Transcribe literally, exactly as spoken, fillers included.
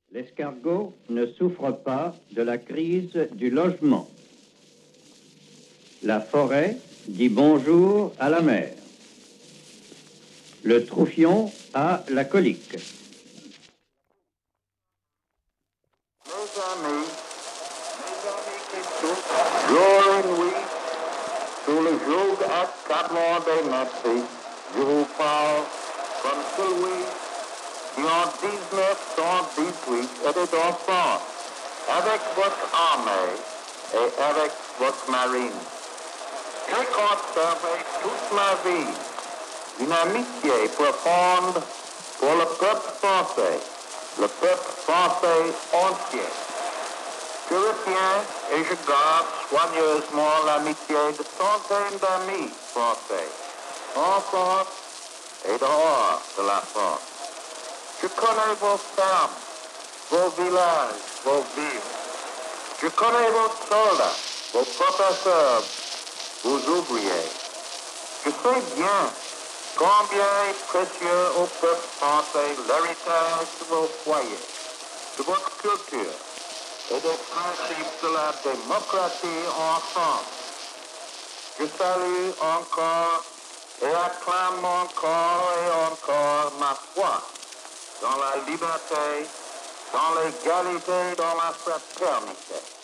L'escargot ne souffre pas de la crise du logement. La forêt dit bonjour à la mer. Le troufion a la colique. Mes amis, mes amis qui souffrent, jour et nuit, sous le joug accablant des nazis, je vous parle comme celui qui en dix-neuf cent dix-huit était en France, avec votre armée et avec votre marine. J'ai conservé toute ma vie une amitié profonde pour le peuple français, le peuple français entier. Je retiens et je garde soigneusement l'amitié de centaines d'amis français, en France et dehors de la France. Je connais vos fermes, vos villages, vos villes. Je connais vos soldats, vos professeurs, vos ouvriers. Je sais bien combien est précieux au peuple français l'héritage de vos foyers, de votre culture et des principes de la démocratie en France. Je salue encore et acclame encore et encore ma foi dans la liberté, dans l'égalité, dans la fraternité.